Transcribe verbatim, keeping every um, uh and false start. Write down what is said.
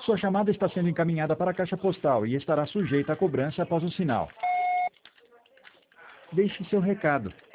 Sua chamada está sendo encaminhada para a caixa postal e estará sujeita a cobrança após o sinal. Deixe seu recado.